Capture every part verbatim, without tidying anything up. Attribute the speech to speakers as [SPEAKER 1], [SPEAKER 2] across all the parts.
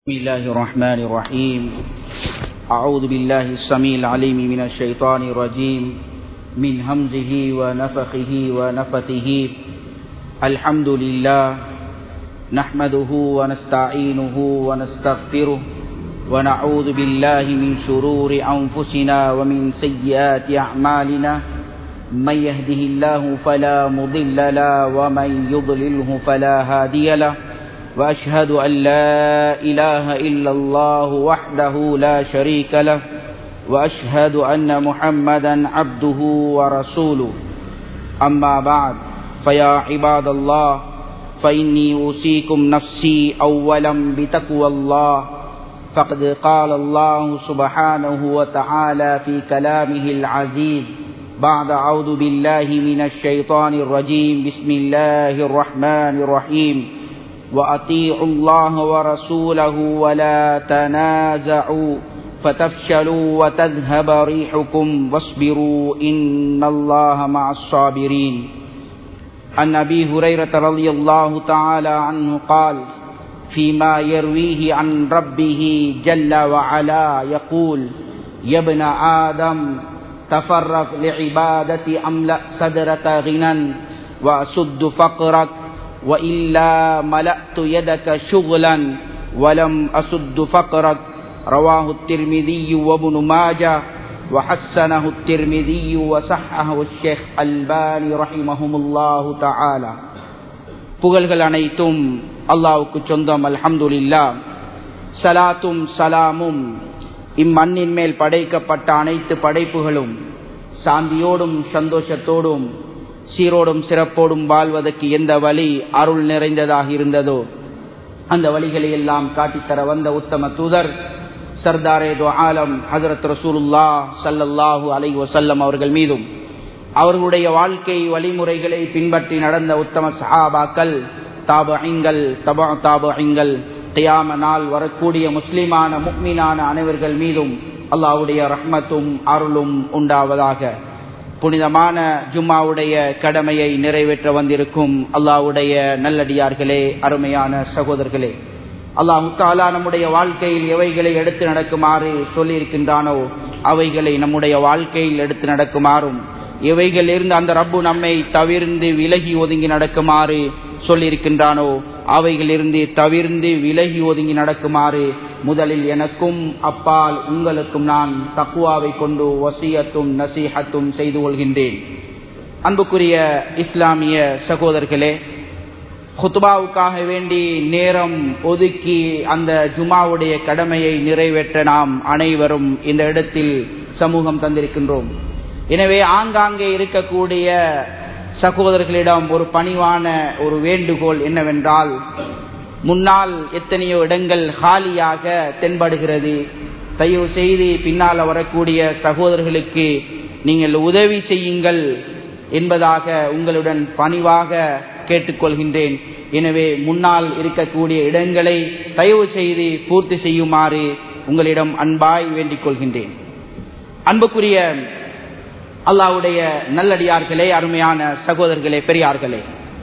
[SPEAKER 1] بسم الله الرحمن الرحيم. أعوذ بالله السميع العليم من الشيطان الرجيم من همزه ونفخه ونفثه. الحمد لله نحمده ونستعينه ونستغفره ونعوذ بالله من شرور أنفسنا ومن سيئات أعمالنا. من يهده الله فلا مضل له ومن يضلله فلا هادي له. وأشهد أن لا إله إلا الله وحده لا شريك له وأشهد أن محمدا عبده ورسوله. أما بعد فيا عباد الله فإني أوصيكم نفسي أولا بتقوى الله. فقد قال الله سبحانه وتعالى في كلامه العزيز بعد أعوذ بالله من الشيطان الرجيم. بسم الله الرحمن الرحيم. وأطيعوا الله ورسوله ولا تنازعوا فتفشلوا وتذهب ريحكم واصبروا إن الله مع الصابرين. عن أبي هريرة رضي الله تعالى عنه قال فيما يرويه عن ربه جل وعلا يقول: يا ابن آدم تفرغ لعبادة أملأ صدرك غنى وأسد فقرك وإلا ملأت يدك شغلا ولم أسد فقرك. رواه الترمذي وابن ماجه وحسنه الترمذي وصححه الشيخ الباني رحمهم الله تعالى. புகழ்கள் அனைத்தும் அல்லாஹ்வுக்கு சொந்தம். அல்ஹம்துலில்லாஹ். ஸலாத்தும் ஸலாமும் இம்மண்ணின் மேல் படைக்கப்பட்ட அனைத்து படைப்புகளும் சாந்தியோடும் சந்தோஷத்தோடும் சீரோடும் சிறப்போடும் வாழ்வதற்கு எந்த வழி அருள் நிறைந்ததாக இருந்ததோ அந்த வழிகளை எல்லாம் காட்டித்தர வந்த உத்தம தூதர் சர்தாரே தோ ஆலம் ஹஜ்ரத் ரசூலுல்லாஹ் ஸல்லல்லாஹு அலைஹி வஸல்லம் அவர்கள் மீதும் அவர்களுடைய வாழ்க்கை வழிமுறைகளை பின்பற்றி நடந்த உத்தம சஹாபாக்கள், தாபிஈன்கள், தபா தாபிஈன்கள், கியாம நாள் வரக்கூடிய முஸ்லிமான முஃமினான அனைவர்கள் மீதும் அல்லாஹ்வுடைய ரஹ்மத்தும் அருளும் உண்டாவதாக. புனிதமான ஜும்மாவுடைய கடமையை நிறைவேற்ற வந்திருக்கும் அல்லாஹ்வுடைய நல்லடியார்களே, அருமையான சகோதரர்களே, அல்லாஹ் தஆலா நம்முடைய வாழ்க்கையில் எவைகளை எடுத்து நடக்குமாறு சொல்லியிருக்கின்றானோ அவைகளை நம்முடைய வாழ்க்கையில் எடுத்து நடக்குமாறும், எவைகளிலிருந்து அந்த ரப்பு நம்மை தவிர்ந்து விலகி ஒதுங்கி நடக்குமாறு சொல்லியிருக்கின்றானோ அவைகளிலிருந்து தவிர்ந்து விலகி ஒதுங்கி நடக்குமாறு முதலில் எனக்கும் அப்பால் உங்களுக்கும் நான் தக்வாவை கொண்டு வசியத்தும் நசீஹத்தும் செய்து கொள்கின்றேன். அன்புக்குரிய இஸ்லாமிய சகோதரர்களே, குத்பாவுக்காக வேண்டி நேரம் ஒதுக்கி அந்த ஜுமாவுடைய கடமையை நிறைவேற்ற நாம் அனைவரும் இந்த இடத்தில் சமூகம் தந்திருக்கின்றோம். எனவே ஆங்காங்கே இருக்கக்கூடிய சகோதரர்களிடம் ஒரு பணிவான ஒரு வேண்டுகோள் என்னவென்றால், முன்னால் எத்தனையோ இடங்கள் காலியாக தென்படுகிறது. தயவு செய்து பின்னால் வரக்கூடிய சகோதரர்களுக்கு நீங்கள் உதவி செய்யுங்கள் என்பதாக உங்களுடன் பணிவாக கேட்டுக்கொள்கின்றேன். எனவே முன்னால் இருக்கக்கூடிய இடங்களை தயவு செய்து பூர்த்தி செய்யுமாறு உங்களிடம் அன்பாய் வேண்டிக் கொள்கின்றேன். அன்புக்குரிய அல்லாஹ்வுடைய நல்லடியார்களே, அருமையான சகோதரர்களே, பெரியார்களே,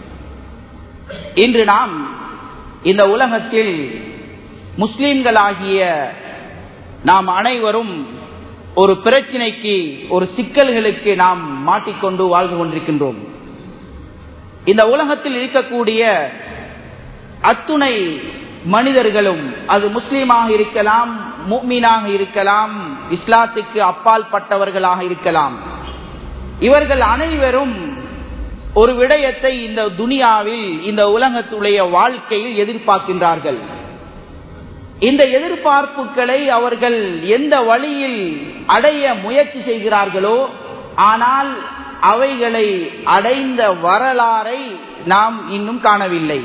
[SPEAKER 1] இன்று நாம் இந்த உலகத்தில் முஸ்லிம்களாகிய நாம் அனைவரும் ஒரு பிரச்சினைக்கு, ஒரு சிக்கல்களுக்கு நாம் மாட்டிக்கொண்டு வாழ்ந்து கொண்டிருக்கின்றோம். இந்த உலகத்தில் இருக்கக்கூடிய அத்துணை மனிதர்களும், அது முஸ்லீமாக இருக்கலாம், முஃமினாக இருக்கலாம், இஸ்லாத்துக்கு அப்பால் பட்டவர்களாக இருக்கலாம், இவர்கள் அனைவரும் ஒரு விடயத்தை இந்த துனியாவில், இந்த உலகத்துடைய வாழ்க்கையில் எதிர்பார்க்கின்றார்கள். இந்த எதிர்பார்ப்புகளை அவர்கள் எந்த வழியில் அடைய முயற்சி செய்கிறார்களோ, ஆனால் அவைகளை அடைந்த வரலாறை நாம் இன்னும் காணவில்லை.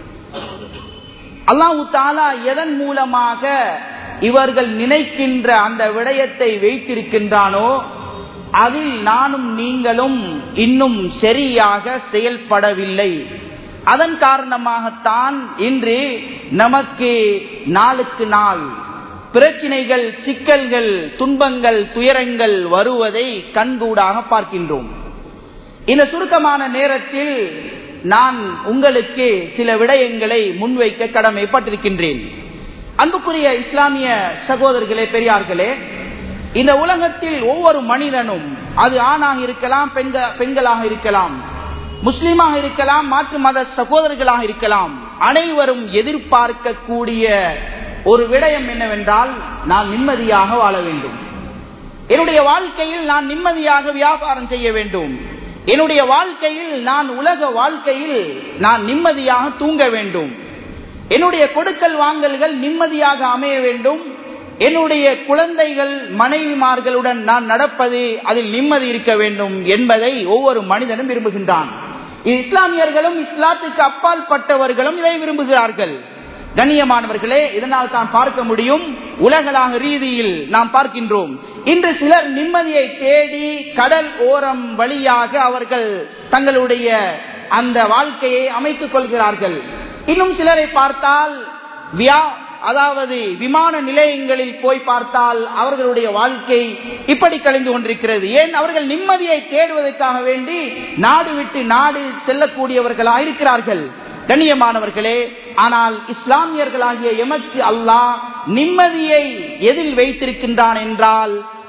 [SPEAKER 1] அல்லாஹ் தஆலா எதன் மூலமாக இவர்கள் நினைக்கின்ற அந்த விடயத்தை வைத்திருக்கின்றானோ அதில் நானும் நீங்களும் இன்னும் சரியாக செயல்படவில்லை. அதன் காரணமாகத்தான் இன்று நமக்கு நாளுக்கு நாள் பிரச்சினைகள், சிக்கல்கள், துன்பங்கள், துயரங்கள் வருவதை கண்கூடாக பார்க்கின்றோம். இந்த சுருக்கமான நேரத்தில் நான் உங்களுக்கு சில விடயங்களை முன்வைக்க கடமைப்பட்டிருக்கின்றேன். அன்புக்குரிய இஸ்லாமிய சகோதரர்களே, பெரியார்களே, இந்த உலகத்தில் ஒவ்வொரு மனிதனும், அது ஆணாக இருக்கலாம், பெண்களாக இருக்கலாம், முஸ்லிமாக இருக்கலாம், மாற்று மத சகோதரர்களாக இருக்கலாம், அனைவரும் எதிர்பார்க்கக்கூடிய ஒரு விடயம் என்னவென்றால், நான் நிம்மதியாக வாழ வேண்டும், என்னுடைய வாழ்க்கையில் நான் நிம்மதியாக வியாபாரம் செய்ய வேண்டும், என்னுடைய வாழ்க்கையில் நான் உலக வாழ்க்கையில் நான் நிம்மதியாக தூங்க வேண்டும், என்னுடைய கொடுக்கல் வாங்கல்கள் நிம்மதியாக அமைய வேண்டும், என்னுடைய குழந்தைகள் மனைவிமார்களுடன் நான் நடப்பது அதில் நிம்மதி இருக்க வேண்டும் என்பதை ஒவ்வொரு மனிதனும் விரும்புகின்றான். இஸ்லாமியர்களும் இஸ்லாத்துக்கு அப்பால் பட்டவர்களும் இதை விரும்புகிறார்கள். கண்ணியமானவர்களே, இதனால் தான் பார்க்க முடியும், உலகளாக ரீதியில் நாம் பார்க்கின்றோம், இன்று சிலர் நிம்மதியை தேடி கடல் ஓரம் வழியாக அவர்கள் தங்களுடைய அந்த வாழ்க்கையை அமைத்துக் கொள்கிறார்கள். இன்னும் சிலரை பார்த்தால் வியா அதாவது விமான நிலையங்களில் போய் பார்த்தால் அவர்களுடைய வாழ்க்கை இப்படி கழிந்து கொண்டிருக்கிறது. ஏன்? அவர்கள் நிம்மதியை தேடுவதற்காக வேண்டி நாடு விட்டு நாடு செல்லக்கூடியவர்களாக இருக்கிறார்கள். கண்ணியமானவர்களே, ஆனால் இஸ்லாமியர்களாகிய எமக்கு அல்லாஹ் நிம்மதியை எதில் வைத்திருக்கின்றான் என்றால்,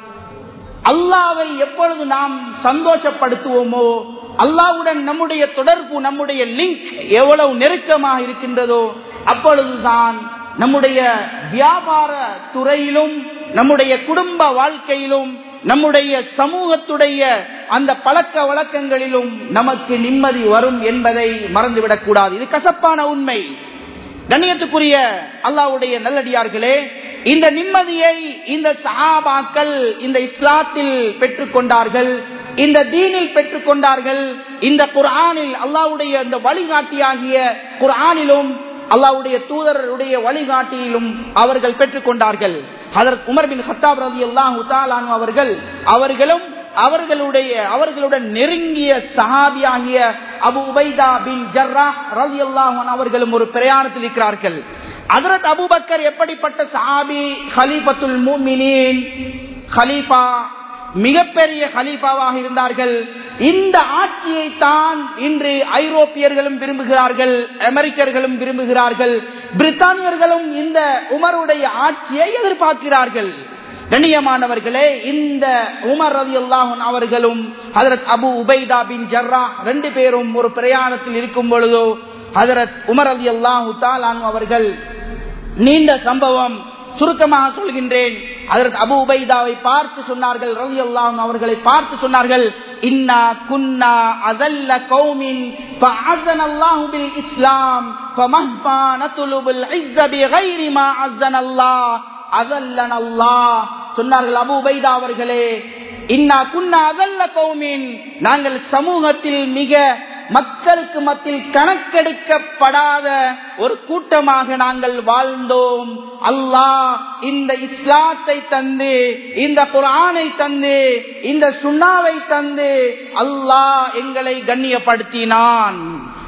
[SPEAKER 1] அல்லாஹ்வை எப்பொழுது நாம் சந்தோஷப்படுத்துவோமோ, அல்லாஹ்வுடன் நம்முடைய தொடர்பு, நம்முடைய லிங்க் எவ்வளவு நெருக்கமாக இருக்கின்றதோ, அப்பொழுதுதான் நம்முடைய வியாபார துறையிலும், நம்முடைய குடும்ப வாழ்க்கையிலும், நம்முடைய சமூகத்துடைய அந்த பழக்க வழக்கங்களிலும் நமக்கு நிம்மதி வரும் என்பதை மறந்துவிடக் கூடாது. இது கசப்பான உண்மை. கண்ணியத்துக்குரிய அல்லாஹ்வுடைய நல்லடியார்களே, இந்த நிம்மதியை இந்த சஹாபாக்கள் இந்த இஸ்லாத்தில் பெற்றுக் கொண்டார்கள், இந்த தீனில் பெற்றுக் கொண்டார்கள். இந்த குர்ஆனில் அல்லாஹ்வுடைய இந்த வழிகாட்டியாகிய குர்ஆனிலும் அல்லாஹ்வுடைய தூதருடைய வழிகாட்டியிலும் அவர்கள் பெற்றுக் கொண்டார்கள். ஹஜ்ரத் உமர் பின் கத்தாப் ரலியல்லாஹு தஆலா அன்ஹு அவர்கள் அவர்களும் அவர்களுடைய அவர்களுடன் நெருங்கிய சஹாபியாகிய அபு உபைதா பின் ஜர்ராஹ் ரலியல்லாஹு அன்ஹு அவர்களும் ஒரு பிரயாணத்தில் இருக்கிறார்கள். ஹஜ்ரத் அபூபக்கர் எப்படிப்பட்ட சஹாபி, கலீஃபத்துல் முஃமினீன், கலீஃபா, மிகப்பெரிய கலீஃபாவாக இருந்தார்கள். இந்த ஆட்சியை தான் இன்று ஐரோப்பியர்களும் விரும்புகிறார்கள், அமெரிக்கர்களும் விரும்புகிறார்கள், பிரித்தானியர்களும் இந்த உமருடைய ஆட்சியை எதிர்பார்க்கிறார்கள். கண்ணியமானவர்களே, இந்த உமர் ரலியல்லாஹு அன்ஹு அவர்களும் ஹஜ்ரத் அபு உபைதா பின் ஜர்ராஹ் ரெண்டு பேரும் ஒரு பிரயாணத்தில் இருக்கும் பொழுதோ ஹஜ்ரத் உமர் ரலியல்லாஹு தஆலா அன்ஹு அவர்கள், நீண்ட சம்பவம், சுருக்கமாக சொல்கின்றேன், ஹஜ்ரத் அபு உபைதாவை பார்த்து சொன்னார்கள், ரலியல்லாஹு அன்ஹு அவர்களை பார்த்து சொன்னார்கள், இன்னா குன்னா அதல்ல கௌமின் ஃபஅஸனல்லாஹு பில் இஸ்லாம் ஃபமஹ்மா நத்லுபுல் இஸ்ஸ பிகைரி மா அஸனல்லாஹ் அதல்லனல்லாஹ். சொன்னார்கள், அபு உபைதா அவர்களே, இன்னா குன்னா அதல்ல கௌமின், நாங்கள் சமூகத்தில் மிக மக்களுக்கு மத்தியில் கணக்கெடுக்கப்படாத ஒரு கூட்டமாக நாங்கள் வாழ்ந்தோம். அல்லாஹ் இந்த இஸ்லாத்தை தந்து, இந்த குர்ஆனை தந்து, இந்த சுன்னாவை தந்து அல்லாஹ் எங்களை கண்ணியப்படுத்தினான்.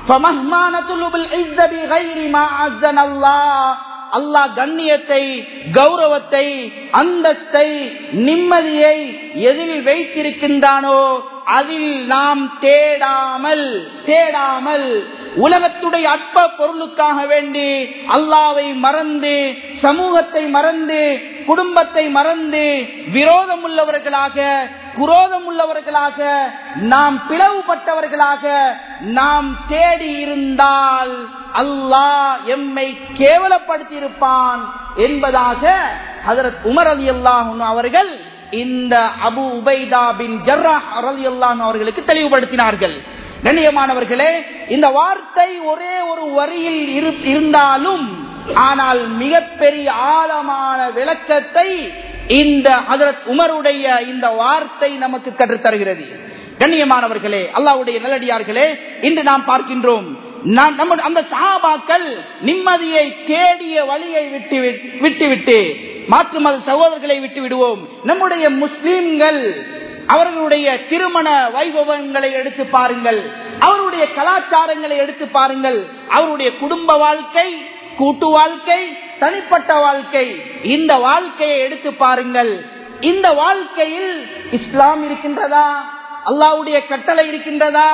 [SPEAKER 1] அல்லாஹ் கண்ணியத்தை, கௌரவத்தை, அந்தஸ்தை, நிம்மதியை எதில் வைத்திருக்கின்றானோ அதில் நாம் தேடாமல் தேடாமல் உலகத்துடைய அற்ப பொருளுக்காக வேண்டி அல்லாஹ்வை மறந்து, சமூகத்தை மறந்து, குடும்பத்தை மறந்து, விரோதம் உள்ளவர்களாக, குரோதம் உள்ளவர்களாக, நாம் பிளவுபட்டவர்களாக நாம் தேடி இருந்தால் அல்லாஹ் எம்மை கேவலப்படுத்தி இருப்பான் என்பதாக ஹஜ்ரத் உமர் ரலியல்லாஹு அன்ஹு அவர்கள் இந்த அபு உபைதா பின் ஜர்ராஹ் ரலியல்லாஹு அன்ஹு அவர்களுக்கு தெளிவுபடுத்தினார்கள். கண்ணியமானவர்களே, இந்த வார்த்தை ஒரே ஒரு வரியில் இருந்தாலும் ஆனால் மிகப்பெரிய ஆழமான விளக்கத்தை இந்த ஹஜ்ரத் உமருடைய இந்த வார்த்தை நமக்கு கற்றுத்தருகிறது. கண்ணியமானவர்களே, அல்லாஹ்வுடைய நல்லடியார்களே, இன்று நாம் பார்க்கின்றோம், அந்த சஹாபாக்கள் நிம்மதியை தேடிய வழியை விட்டு விட்டுவிட்டு மாற்று மத சகோதரர்களை விட்டு விடுவோம். நம்முடைய முஸ்லிம்கள் அவர்களுடைய திருமண வைபவங்களை எடுத்து பாருங்கள், அவருடைய கலாச்சாரங்களை எடுத்து பாருங்கள், அவருடைய குடும்ப வாழ்க்கை, கூட்டு வாழ்க்கை, தனிப்பட்ட வாழ்க்கை, இந்த வாழ்க்கையை எடுத்து பாருங்கள். இந்த வாழ்க்கையில் இஸ்லாம் இருக்கின்றதா? அல்லாஹ்வுடைய கட்டளை இருக்கின்றதா?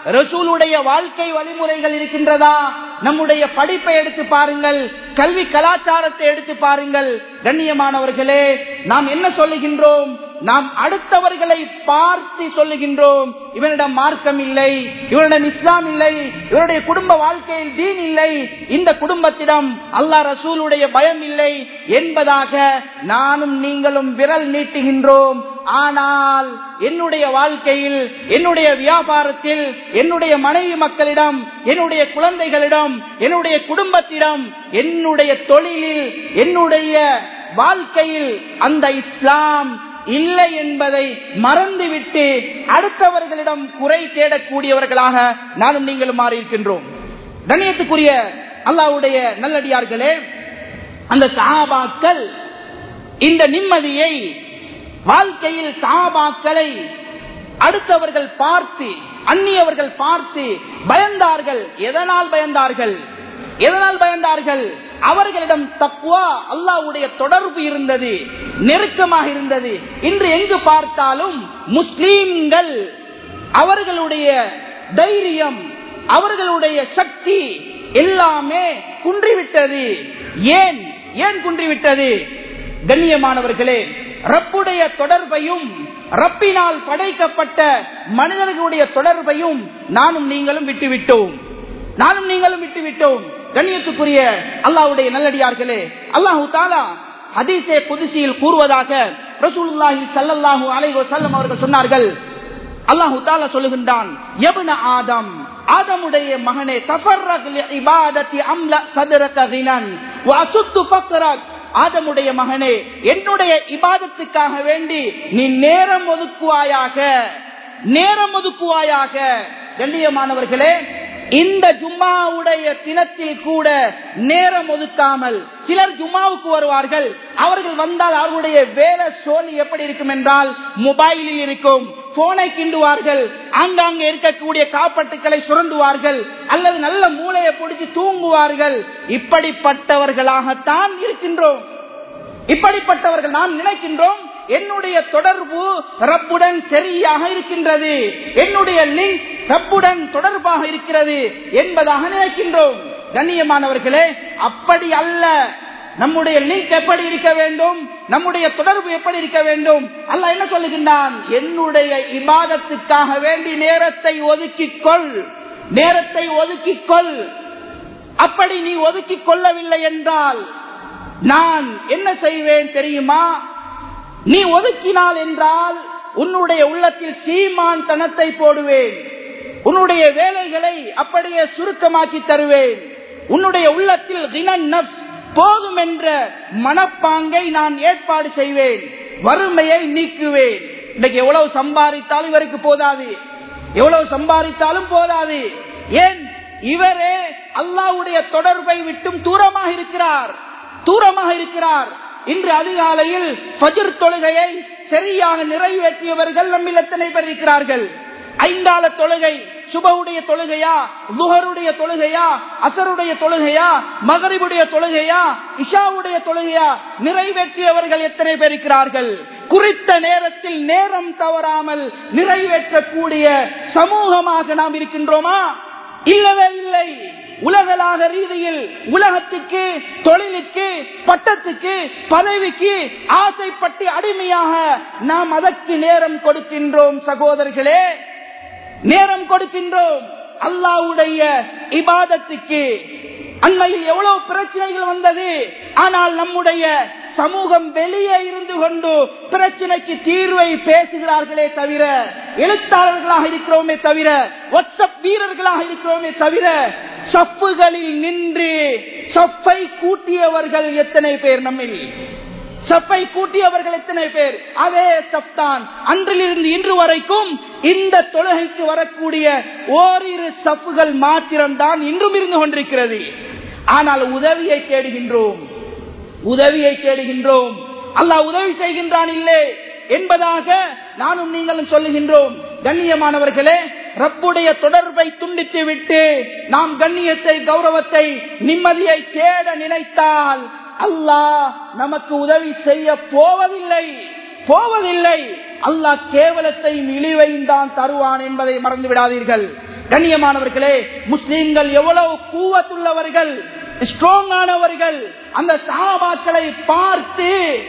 [SPEAKER 1] ரசூலுடைய வாழ்க்கை வழிமுறைகள் இருக்கின்றதா? நம்முடைய படிப்பை எடுத்து பாருங்கள், கல்வி கலாச்சாரத்தை எடுத்து பாருங்கள். கண்ணியமானவர்களே, நாம் என்ன சொல்லுகின்றோம்? நாம் அடுத்தவர்களை பார்த்து சொல்லுகின்றோம், இவனிடம் மார்க்கம் இல்லை, இவனிடம் இஸ்லாம் இல்லை, இவருடைய குடும்ப வாழ்க்கையில் தீன் இல்லை, இந்த குடும்பத்திடம் அல்லாஹ் ரசூலுடைய பயம் இல்லை என்பதாக நானும் நீங்களும் விரல் நீட்டுகின்றோம். ஆனால் என்னுடைய வாழ்க்கையில், என்னுடைய வியாபாரத்தில், என்னுடைய மனைவி மக்களிடம், என்னுடைய குழந்தைகளிடம், என்னுடைய குடும்பத்திடம், என்னுடைய தொழிலில், என்னுடைய வாழ்க்கையில் அந்த இஸ்லாம் இல்லை என்பதை மறந்துவிட்டு அடுத்தவர்களிடம் குறை தேடக்கூடியவர்களாக நானும் நீங்களும் மாறி இருக்கின்றோம். கண்ணியத்துக்குரிய அல்லாஹ்வுடைய நல்லடியார்களே, அந்த சஹாபாக்கள் இந்த நிம்மதியை வாழ்க்கையில், சஹாபாக்களை அடுத்தவர்கள் பார்த்து, அந்நியவர்கள் பார்த்து பயந்தார்கள். எதனால் பயந்தார்கள்? எதனால் பயந்தார்கள்? அவர்களிடம் தக்வா, அல்லாஹ்வுடைய தொடர்பு இருந்தது, நெருக்கமாக இருந்தது. இன்று எங்கு பார்த்தாலும் முஸ்லிம்கள் அவர்களுடைய தைரியம், அவர்களுடைய சக்தி எல்லாமே குன்றிவிட்டது. ஏன் ஏன் குன்றிவிட்டது? கண்ணியமானவர்களே, ரப்புடைய தொடர்பையும், ரப்பினால் படைக்கப்பட்ட மனிதர்களுடைய தொடர்பையும் நானும் நீங்களும் விட்டுவிட்டோம். நானும் நீங்களும் விட்டுவிட்டோம். கண்ணியத்துக்குரிய அல்லாஹ்வுடைய நல்லடியார்களே, அல்லாஹு தஆலா ஹதீஸே குத்ஸியில் கூறுவதாக ரசூலுல்லாஹி ஸல்லல்லாஹு அலைஹி வஸல்லம் அவர்கள் சொன்னார்கள். அல்லாஹு தஆலா சொல்லுகின்றான், யப்ன ஆதம், ஆதமுடைய மகனே, தஃபர்ரக் லிஇபாதத்தி அம்லா சத்ரக கினன் வ அசுத்து ஃபக்ரக், ஆதமுடைய மகனே, என்னுடைய இபாதத்துக்காக வேண்டி நீ நேரம் ஒதுக்குவாயாக, நேரம் ஒதுக்குவாயாக. கண்ணியமானவர்களே, இந்த ஜும்மாவுடைய தினத்தில் கூட நேரம் ஒதுக்காமல் சிலர் ஜும்மாவுக்கு வருவார்கள். அவர்கள் வந்தால் அவர்களுடைய வேலை சோழி எப்படி இருக்கும் என்றால், மொபைலில் இருக்கும், போனை கிண்டுவார்கள், ஆங்காங்கே இருக்கக்கூடிய காப்பட்டுக்களை சுரண்டுவார்கள், அல்லது நல்ல மூளையை பிடிச்சு தூங்குவார்கள். இப்படிப்பட்டவர்களாகத்தான் இருக்கின்றோம். இப்படிப்பட்டவர்கள் நாம் நினைக்கின்றோம் என்னுடைய தொடர்பு ரப்புடன் சரியாக இருக்கின்றது, என்னுடைய லிங்க் ரப்புடன் தொடர்பாக இருக்கிறது என்பதாக நினைக்கின்றோம். கண்ணியமானவர்களே, அப்படி அல்ல. நம்முடைய லிங்க் எப்படி இருக்க வேண்டும், நம்முடைய தொடர்பு எப்படி இருக்க வேண்டும்? அல்லாஹ் என்ன சொல்லுகின்றான்? என்னுடைய இபாதத்துக்காக வேண்டி நேரத்தை ஒதுக்கிக்கொள், நேரத்தை ஒதுக்கிக்கொள். அப்படி நீ ஒதுக்கிக் கொள்ளவில்லை என்றால் நான் என்ன செய்வேன் தெரியுமா? நீ ஒதுக்கினால் என்றால் உன்னுடைய உள்ளத்தில் சீமான் தனத்தை போடுவேன், உன்னுடைய வேலைகளை அப்படியே சுருக்கமாக்கி தருவேன், உன்னுடைய உள்ளத்தில் கினன் நஃப்ஸ், போதும் என்ற மனப்பாங்கை நான் ஏற்பாடு செய்வேன், வறுமையை நீக்குவேன். இன்னைக்கு எவ்வளவு சம்பாதித்தாலும் இவருக்கு போதாது, எவ்வளவு சம்பாதித்தாலும் போதாது. ஏன்? இவரே அல்லாஹ்வுடைய தொடர்பை விட்டும் தூரமாக இருக்கிறார், தூரமாக இருக்கிறார். இன்று அதிகாலையில் ஃபஜ்ர் தொழுகையை சரியாக நிறைவேற்றியவர்கள் நம்மில் எத்தனை பேர் இருக்கிறார்கள்? ஐந்தால தொழுகை, சுபஹுடைய தொழுகையா, லுஹருடைய தொழுகையா, அசருடைய தொழுகையா, மகரிபுடைய தொழுகையா, இஷாவுடைய தொழுகையா நிறைவேற்றியவர்கள் எத்தனை பேர் இருக்கிறார்கள்? குறித்த நேரத்தில் நேரம் தவறாமல் நிறைவேற்றக்கூடிய சமூகமாக நாம் இருக்கின்றோமா? இல்லவே இல்லை. உலகளாக ரீதியில் உலகத்துக்கு, தொழிலுக்கு, பட்டத்துக்கு, பதவிக்கு ஆசைப்பட்டு அடிமையாக நாம் அதற்கு நேரம் கொடுக்கின்றோம். சகோதரர்களே, நேரம் கொடுக்கின்றோம். அல்லாஹ்வுடைய இபாதத்துக்கு அண்மையில் எவ்வளவு பிரச்சனைகள் வந்தது. ஆனால் நம்முடைய சமூகம் வெளியே இருந்து கொண்டு பிரச்சனைக்கு தீர்வை பேசுகிறார்களே தவிர, எழுத்தாளர்களாக இருக்கிறோமே தவிர, வாட்ஸ்அப் வீரர்களாக இருக்கிறோமே தவிர, சப்புகளில் நின்று சப்பை கூட்டியவர்கள் எத்தனை பேர்? நம்மில் சப்பை கூட்டியவர்கள் எத்தனை பேர்? அதே சப்தான் அன்றிலிருந்து இன்று வரைக்கும் இந்த தொழுகைக்கு வரக்கூடிய ஓரிரு சப்புகள் மாத்திரம்தான் இன்றும் இருந்து கொண்டிருக்கிறது. ஆனால் உதவியை தேடுகின்றோம், உதவியை தேடுகின்றோம். அல்லாஹ் உதவி செய்கின்றான் இல்லை என்பதாக நானும் நீங்களும் சொல்லுகின்றோம். கண்ணியமானவர்களே, ரப்புடைய தொடர்பை துண்டித்து விட்டு நாம் கண்ணியத்தை, கௌரவத்தை, நிம்மதியை தேட நினைத்தால் அல்லாஹ் நமக்கு உதவி செய்ய போவதில்லை, போவதில்லை. அல்லாஹ் கேவலத்தை இழிவையும் தான் தருவான் என்பதை மறந்து விடாதீர்கள். கண்ணியமானவர்களே, முஸ்லிம்கள் எவ்வளவு கூவத்துள்ளவர்கள், ஸ்ட்ராங்கானவர்கள். அந்த சஹாபாக்களை பார்த்து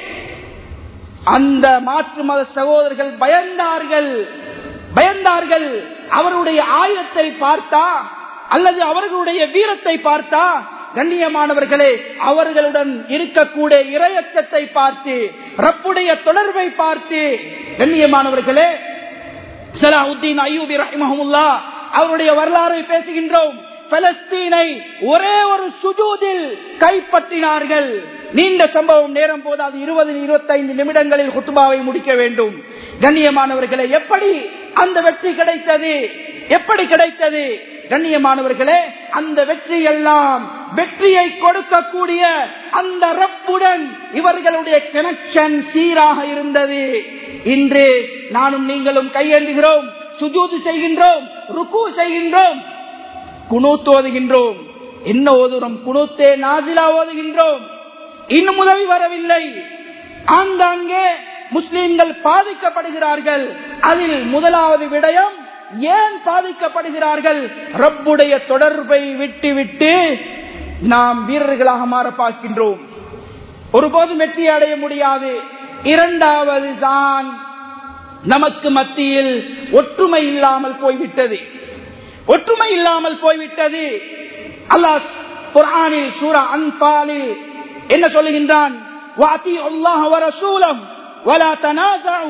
[SPEAKER 1] அந்த மாற்று மத சகோதரர்கள் பயந்தார்கள் பயந்தார்கள் அவருடைய ஆயுதத்தை பார்த்தா அல்லது அவர்களுடைய வீரத்தை பார்த்தா, கண்ணியமானவர்களே, அவர்களுடன் இருக்கக்கூடிய இறையச்சத்தை பார்த்து, ரப்புடைய தொடர்பை பார்த்து, கண்ணியமானவர்களே, ஸலாஹுத்தீன் அய்யூபி ரஹிமஹுல்லாஹ் அவருடைய வரலாறை பேசுகின்றோம். பலஸ்தீனை ஒரே ஒரு சுஜூதில் கைப்பற்றினார்கள். நீண்ட சம்பவம், நேரம் போதாது, இருபது இருபத்தைந்து நிமிடங்களில் குத்துபாவை முடிக்க வேண்டும். கண்ணியமானவர்களே, எப்படி அந்த வெற்றி கிடைத்தது? எப்படி கிடைத்தது? கண்ணியமானவர்களே, அந்த வெற்றி எல்லாம் வெற்றியை கொடுக்கக்கூடிய அந்த ரப்புடன் இவர்களுடைய கனெக்ஷன் சீராக இருந்தது. இன்று நானும் நீங்களும் கையேந்துகிறோம், சுஜூது செய்கின்றோம், ருக்கு செய்கின்றோம், குனூத் ஓதுகின்றோம். என்ன ஓதுகிறோம்? குனூத்தே நாசிலா ஓதுகின்றோம். இன்னும் உதவி வரவில்லை. ஆங்காங்கே முஸ்லிம்கள் பாதிக்கப்படுகிறார்கள். அதில் முதலாவது விடயம், ஏன் பாதிக்கப்படுகிறார்கள்? ரப்புடைய தொடர்பை விட்டு விட்டு நாம் வீரர்களாக மாற பார்க்கின்றோம். ஒருபோதும் வெற்றி அடைய முடியாது. இரண்டாவது தான், நமக்கு மத்தியில் ஒற்றுமை இல்லாமல் போய்விட்டது. ஒற்றுமை இல்லாமல் போய்விட்டது. அல்லாஹ் குர்ஆனில் சூரா அன்பாலில் என்ன சொல்லுகின்றான்? வஅதீஉ அல்லாஹ வ ரசூலஹு வலா தனாஸஉ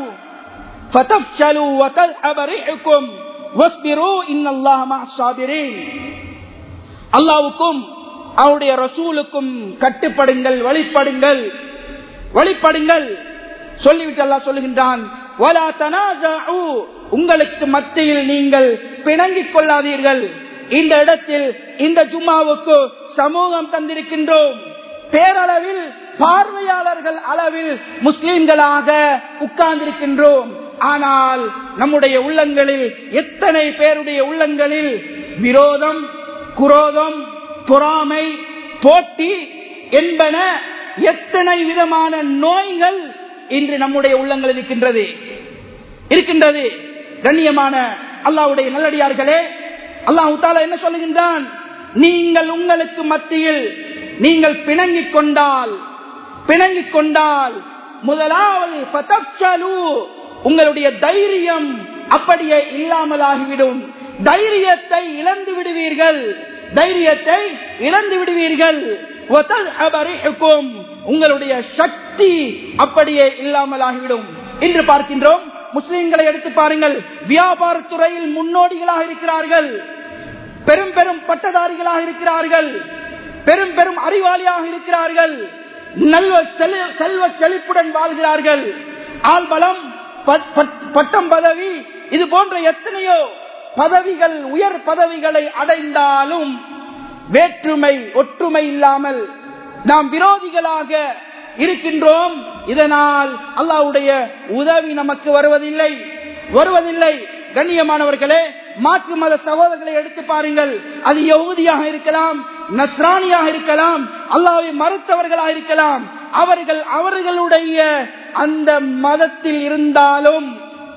[SPEAKER 1] ஃபதஃஷலு வ தذهب ريحكم واصبروا ان الله مع الصابرين. அல்லாஹ்வுக்கும் அவருடைய ரசூலுக்கும் கட்டுப்படுங்கள், வழிபடுங்கள் வழிபடுங்கள் சொல்லிவிட்டு அல்லாஹ் சொல்லுகின்றான், வலா தனாஸஉ, உங்களுக்கு மத்தியில் நீங்கள் பிணங்கிக் கொள்ளாதீர்கள். இந்த இடத்தில் இந்த ஜும்மாவுக்கு சமூகம் தந்திருக்கின்றோம். பேரளவில் பார்வையாளர்கள் அளவில் முஸ்லிம்களாக உட்கார்ந்திருக்கின்றோம். ஆனால் நம்முடைய உள்ளங்களில் எத்தனை பேருடைய உள்ளங்களில் விரோதம், குரோதம், பொறாமை, போட்டி என்பன எத்தனை விதமான நோய்கள் இன்று நம்முடைய உள்ளங்களில் இருக்கின்றது இருக்கின்றது கண்ணியமான அல்லாஹ்வுடைய நல்லடியார்களே, அல்லாஹ் தஆலா என்ன சொல்லுகின்றான்? நீங்கள் உங்களுக்கு மத்தியில் நீங்கள் பிணங்கிக் கொண்டால் பிணங்கிக் கொண்டால் முதலாவது ஃபதஃஷலு, உங்களுடைய தைரியம் அப்படியே இல்லாமலாகிவிடும். தைரியத்தை இழந்து விடுவீர்கள் தைரியத்தை இழந்து விடுவீர்கள். வதذهب ريحكم, உங்களுடைய சக்தி அப்படியே இல்லாமலாகிவிடும். இன்று பார்க்கின்றோம், முஸ்லிம்களை எடுத்து பாருங்கள், வியாபாரத்துறையில் முன்னோடிகளாக இருக்கிறார்கள், பெரும் பெரும் பட்டதாரிகளாக இருக்கிறார்கள், பெரும் பெரும் அறிவாளியாக இருக்கிறார்கள், நல்ல செல்வ செழிப்புடன் வாழ்கிறார்கள். ஆள்பலம், பட்டம், பதவி, இது போன்ற எத்தனையோ பதவிகள், உயர் பதவிகளை அடைந்தாலும் வேற்றுமை, ஒற்றுமை இல்லாமல் நாம் விரோதிகளாக இருக்கின்றோம். இதனால் அல்லாஹ்வுடைய உதவி நமக்கு வருவதில்லை வருவதில்லை கண்ணியமானவர்களே, மாற்று மத சகோதரர்களை எடுத்து பாருங்கள். அது யஹூதியாக இருக்கலாம், நஸ்ரானியாக இருக்கலாம், அல்லாஹ்வை மறுத்தவர்களாக இருக்கலாம். அவர்கள் அவர்களுடைய அந்த மதத்தில் இருந்தாலும்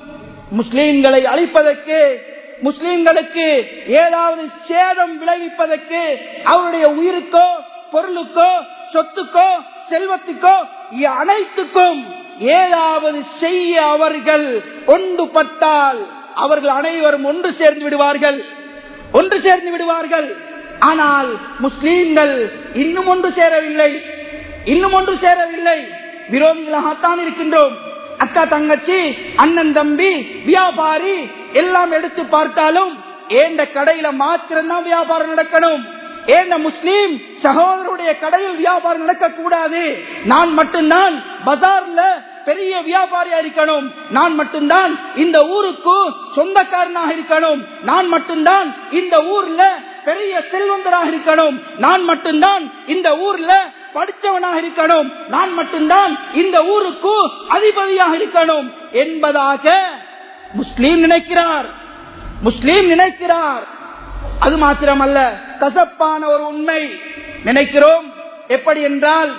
[SPEAKER 1] முஸ்லிம்களை அழிப்பதற்கு, முஸ்லிம்களுக்கு ஏதாவது சேதம் விளைவிப்பதற்கு, அவருடைய உயிருக்கோ, பொருளுக்கோ, சொத்துக்கோ, செல்வத்துக்கோ, அனைத்துக்கும் ஏதாவது செய்ய அவர்கள் ஒன்றுபட்டால் அவர்கள் அனைவரும் ஒன்று சேர்ந்து விடுவார்கள் ஒன்று சேர்ந்து விடுவார்கள். ஆனால் முஸ்லீம்கள் இன்னும் ஒன்று சேரவில்லை இன்னும் ஒன்று சேரவில்லை விரோதிகளாகத்தான் இருக்கின்றோம். அக்கா, தங்கச்சி, அண்ணன், தம்பி, வியாபாரி எல்லாம் எடுத்து பார்த்தாலும் ஏண்ட கடையில மாத்திரம்தான் வியாபாரம் நடக்கணும். ஏண்ட முஸ்லீம் சகோதரருடைய கடையில் வியாபாரம் நடக்க கூடாது. நான் மட்டும்தான் பஜார்ல பெரிய வியாபாரியா இருக்கணும், நான் மட்டும்தான் இந்த ஊருக்கு சொந்தக்காரனாக இருக்கணும், நான் மட்டும்தான் இந்த ஊர்ல பெரிய செல்வந்தராக இருக்கணும், நான் மட்டும்தான் இந்த ஊர்ல படித்தவனாக இருக்கணும், நான் மட்டும்தான் இந்த ஊருக்கு அதிபதியாக இருக்கணும் என்பதாக முஸ்லீம் நினைக்கிறார் முஸ்லீம் நினைக்கிறார் அது மாத்திரமல்ல, கசப்பான ஒரு உண்மை நினைக்கிறோம். எப்படி என்றால்,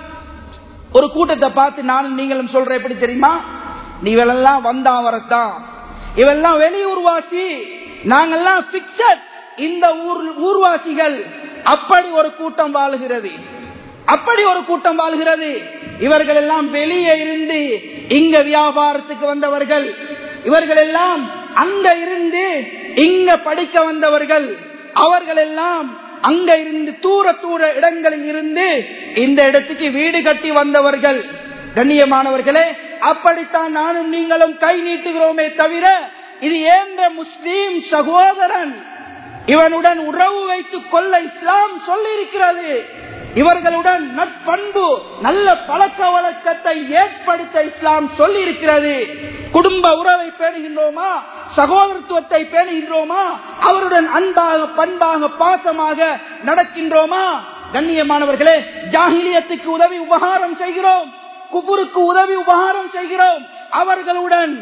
[SPEAKER 1] ஒரு கூட்டத்தை பார்த்து நானும் நீங்களும் சொல்ற எப்படி தெரியுமா? இவெல்லாம் வந்தா வரத்தான், இவெல்லாம் வெளியூர்வாசி, நாங்கெல்லாம் பிக்சட், இந்த ஊர் ஊர்வாசிகள் அப்படி ஒரு கூட்டம் வாழுகிறது, அப்படி ஒரு கூட்டம் வாழ்கிறது. இவர்கள் எல்லாம் வெளியே இருந்து இங்க வியாபாரத்துக்கு வந்தவர்கள், இவர்கள் எல்லாம் அங்க இருந்து இங்க படிக்க வந்தவர்கள், அவர்கள் எல்லாம் அங்க இருந்து தூர தூர இடங்களில் இருந்து இந்த இடத்துக்கு வீடு கட்டி வந்தவர்கள். கண்ணியமானவர்களே, அப்படித்தான் நானும் நீங்களும் கை நீட்டுகிறோமே தவிர, இது ஏந்த முஸ்லீம் சகோதரன், இவனுடன் உறவு வைத்துக் கொள்ள இஸ்லாம் சொல்லி இருக்கிறது. இவர்களுடன் நட்பண்பு நல்ல பழக்க வழக்கத்தை ஏற்படுத்த இஸ்லாம் சொல்லி இருக்கிறது. குடும்ப உறவை பேணுகின்றோமா, சகோதரத்துவத்தை பேணுகின்றோமா, அவருடன் அன்பாக பண்பாக பாசமாக நடக்கின்றோமா? கண்ணியமானவர்களே, ஜாஹிலியத்துக்கு உதவி உபகாரம் செய்கிறோம், குஃபுருக்கு உதவி உபகாரம் செய்கிறோம். அவர்களுடன்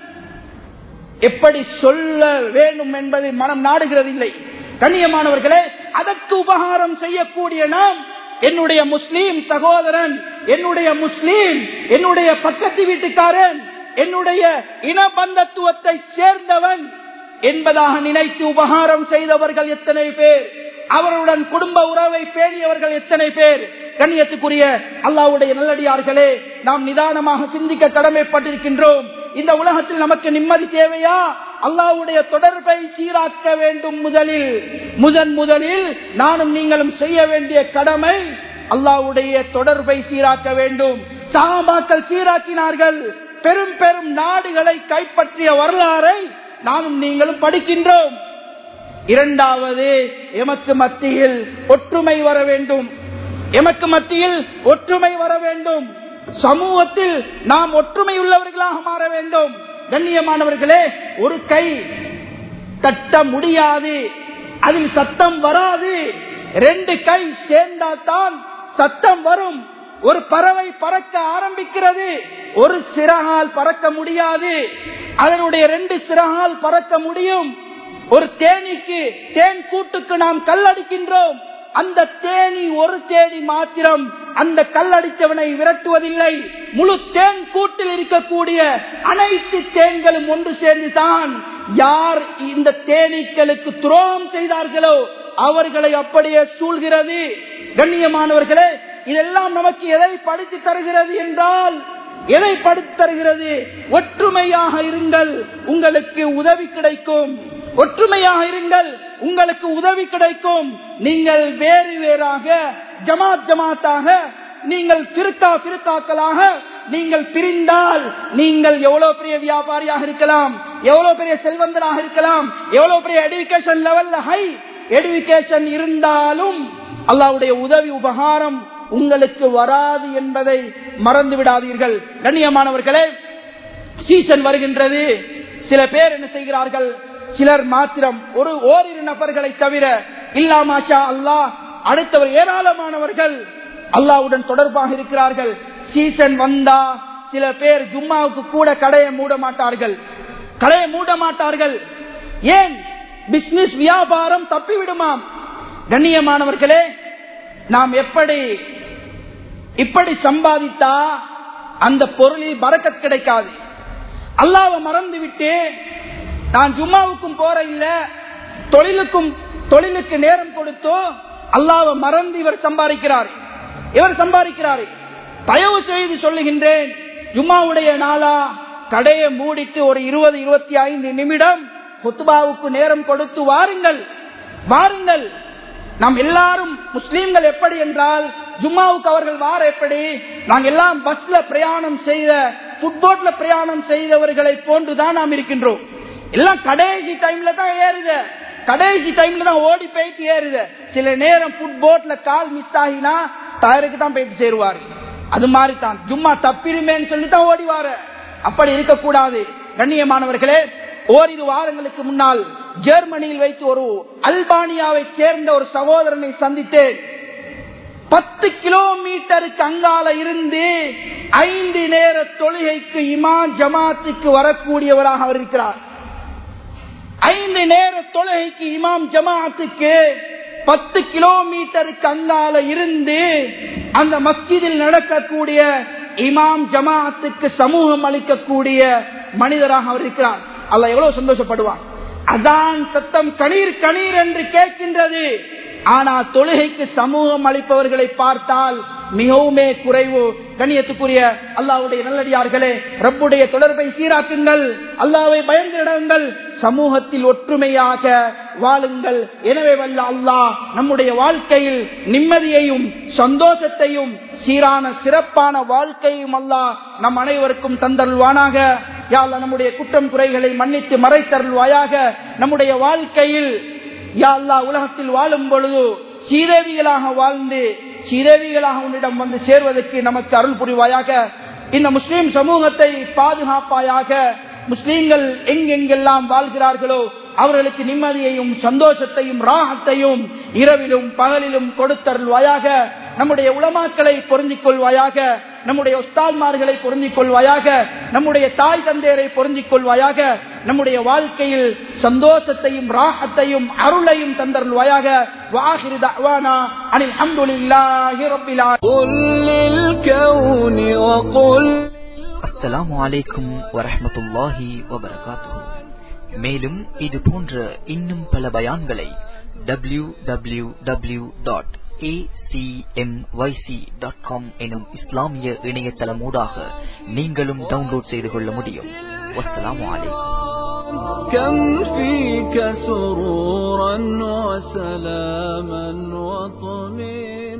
[SPEAKER 1] எப்படி சொல்ல வேண்டும் என்பதை மனம் நாடுகிறது இல்லை. கண்ணியமானவர்களே, அதற்கு உபகாரம் செய்யக்கூடிய நாம், என்னுடைய முஸ்லீம் சகோதரன், என்னுடைய முஸ்லீம், என்னுடைய பக்கத்து வீட்டுக்காரன், என்னுடைய இனபந்தத்துவத்தை சேர்ந்தவன் என்பதாக நினைத்து உபகாரம் செய்தவர்கள் எத்தனை பேர், அவருடன் குடும்ப உறவை பேணியவர்கள் எத்தனை பேர்? கண்ணியத்துக்குரிய அல்லாஹ்வுடைய நல்லடியார்களே, நாம் நிதானமாக சிந்திக்க கடமைப்பட்டிருக்கின்றோம். இந்த உலகத்தில் நமக்கு நிம்மதி தேவையா? அல்லாஹ்வுடைய தொடர்பை சீராக்க வேண்டும். முதலில் முதன் முதலில் நானும் நீங்களும் செய்ய வேண்டிய கடமை அல்லாஹ்வுடைய தொடர்பை சீராக்க வேண்டும். சஹாபாக்கள் சீராக்கினார்கள். பெரும் பெரும் நாடுகளை கைப்பற்றிய வரலாறை நானும் நீங்களும் படிக்கின்றோம். இரண்டாவது, எமக்கு மத்தியில் ஒற்றுமை வர வேண்டும். எமக்கு மத்தியில் ஒற்றுமை வர வேண்டும். சமூகத்தில் நாம் ஒற்றுமை உள்ளவர்களாக மாற வேண்டும். கண்ணியமானவர்களே, ஒரு கை தட்ட முடியாது, அதில் சத்தம் வராது. ரெண்டு கை சேர்ந்தால்தான் சத்தம் வரும். ஒரு பறவை பறக்க ஆரம்பிக்கிறது, ஒரு சிறகால் பறக்க முடியாது, அதனுடைய ரெண்டு சிறகால் பறக்க முடியும். ஒரு தேனீக்கு, தேன் கூட்டுக்கு நாம் கல்லடிக்கின்றோம், அந்த தேனி ஒரு தேனி மாத்திரம் அந்த கல்லடித்தவனை விரட்டுவதில்லை. முழு தேன் கூட்டில் இருக்கக்கூடிய அனைத்து தேன்களும் ஒன்று சேர்ந்துதான் யார் இந்த தேனீக்களுக்கு துரோகம் செய்தார்களோ அவர்களை அப்படியே சூழ்கிறது. கண்ணியமானவர்களே, இதெல்லாம் நமக்கு எதை படித்து தருகிறது என்றால், எதை படித்து தருகிறது? ஒற்றுமையாக இருங்கள், உங்களுக்கு உதவி கிடைக்கும். ஒற்றுமையாக இருங்கள், உங்களுக்கு உதவி கிடைக்கும். நீங்கள் வேறு வேறாக, ஜமாத் ஜமாத்தாக, நீங்கள் பிரித்தா பிரித்தாக்களாக நீங்கள் பிரிந்தால், நீங்கள் எவ்வளவு பெரிய வியாபாரியாக இருக்கலாம், எவ்வளவு பெரிய செல்வந்தராக இருக்கலாம், எவ்வளவு பெரிய எடுகேஷன் லெவல்ல ஹை எடுகேஷன் இருந்தாலும் அல்லாஹ்வுடைய உதவி உபகாரம் உங்களுக்கு வராது என்பதை மறந்து விடாதீர்கள். கண்ணியமானவர்களே, சீசன் வருகின்றது. சில பேர் என்ன செய்கிறார்கள்? சிலர் மாத்திரம், ஒரு ஓரிரு நபர்களை தவிர, இல்லா மாஷா அல்லாஹ், அடுத்தவர் ஏராளமானவர்கள் அல்லாஹ்வுடன் தொடர்பாக இருக்கிறார்கள். சீசன் வந்தா சில பேர் ஜும்மாவுக்கு கூட கடையை மூட மாட்டார்கள், கடையை மூட மாட்டார்கள். ஏன்? பிசினஸ் வியாபாரம் தப்பிவிடுமாம். கண்ணியமானவர்களே, நாம் எப்படி இப்படி சம்பாதித்தா அந்த பொருளில் பரக்கத் கிடைக்காது. அல்லாஹ்வை மறந்து விட்டு நான் ஜும்மாவுக்கும் போற இல்ல, தொழிலுக்கும் தொழிலுக்கு நேரம் கொடுத்தோ அல்லாஹ்வை மறந்து இவர் சம்பாதிக்கிறார், இவர் சம்பாதிக்கிறார். தயவு செய்து சொல்லுகின்றேன், ஜும்மாவுடைய நாளா கடையை மூடிட்டு ஒரு இருபது இருபத்தி ஐந்து நிமிடம் குத்பாவுக்கு நேரம் கொடுத்து வாருங்கள், வாருங்கள். நாம் எல்லாரும் முஸ்லீம்கள் எப்படி என்றால், ஜும்மாவுக்கு அவர்கள் வார எப்படி, நாங்கள் எல்லாம் பஸ்ல பிரயாணம் செய்த, புட்போட்ல பிரயாணம் செய்தவர்களை போன்றுதான் நாம் இருக்கின்றோம். எல்லாம் கடைசி டைம்ல தான் ஏறுத, கடைசி டைம்ல தான் ஓடி போயிட்டு ஏறுத. சில நேரம் புட்போட்ல கால் மிஸ் ஆகினா டயருக்கு தான் போயிட்டு சேருவாரு. அது மாதிரி தான் ஜும்மா தப்பிருமேன்னு சொல்லி தான் ஓடி வார. அப்படி இருக்கக்கூடாது. கண்ணியமானவர்களே, ஓரிரு வாரங்களுக்கு முன்னால் ஜெர்மனியில் வைத்து ஒரு அல்பானியாவை சேர்ந்த ஒரு சகோதரனை சந்தித்தேன். பத்து கிலோமீட்டருக்கு அங்கால இருந்து ஐந்து நேர தொழுகைக்கு இமாம் ஜமாத்துக்கு வரக்கூடியவராக அவர் இருக்கிறார். ஐந்து நேர தொழுகைக்கு இமாம் ஜமாத்துக்கு பத்து கிலோமீட்டருக்கு அங்கால இருந்து அந்த மஸ்ஜிதில் நடக்கக்கூடிய இமாம் ஜமாத்துக்கு சமூகம் அளிக்கக்கூடிய மனிதராக அவர் இருக்கிறார். அல்லாஹ் எவ்வளவு சந்தோஷப்படுவான். அதான் சத்தம் கணீர் கணீர் என்று கேட்கின்றது. ஆனால் தொழுகைக்கு சமூகம் அளிப்பவர்களை பார்த்தால் மிகவுமே குறைவு. கண்ணியத்துக்குரிய அல்லாஹ்வுடைய நல்லடியார்களே, ரப்புடைய தொடர்பை சீராக்குங்கள், அல்லாஹ்வை பயந்திடுங்கள், சமூகத்தில் ஒற்றுமையாக வாழுங்கள். எனவே வல்ல அல்லாஹ் நம்முடைய வாழ்க்கையில் நிம்மதியையும் சந்தோஷத்தையும் சீரான சிறப்பான வாழ்க்கையும் அல்லாஹ் நம் அனைவருக்கும் தந்தருள்வானாக. யா அல்லாஹ் நம்முடைய குற்றம் குறைகளை மன்னித்து மறைத்தருள்வாயாக. நம்முடைய வாழ்க்கையில் யா அல்லாஹ் உலகத்தில் வாழும் பொழுது சீதேவிகளாக வாழ்ந்து சீதேவிகளாக உன்னிடம் வந்து சேர்வதற்கு நமக்கு அருள் புரிவாயாக. இந்த முஸ்லிம் சமூகத்தை பாதுகாப்பாயாக. முஸ்லீம்கள் எங்கெங்கெல்லாம் வாழ்கிறார்களோ அவர்களுக்கு நிம்மதியையும் சந்தோஷத்தையும் ராகத்தையும் இரவிலும் பகலிலும் கொடுத்தருள்வாயாக. நம்முடைய உலமாக்களை பொருந்திக் கொள்வாயாக, நம்முடைய உஸ்தாத்மார்களை பொருந்திக் கொள்வாயாக, நம்முடைய தாய் தந்தையரை பொருந்திக் கொள்வாயாக. நம்முடைய வாழ்க்கையில் சந்தோஷத்தையும் ராகத்தையும் அருளையும் தந்தருள்வாயாக. வாஹிரு தஅவானா அனில் ஹம்துலில்லாஹி ரப்பில் ஆலமீன்.
[SPEAKER 2] அஸ்ஸலாமு அலைக்கும் வரஹ்மத்துல்லாஹி வபரகாத்துஹு. மேலும் இது போன்ற இன்னும் பல பயான்களை W W W dot A C M Y C dot com எனும் இஸ்லாமிய இணையதளமூடாக நீங்களும் டவுன்லோட் செய்து கொள்ள முடியும். வஸ்ஸலாமு அலைக்கும்.
[SPEAKER 3] كم فيك سرورا وسلاما وطمئنا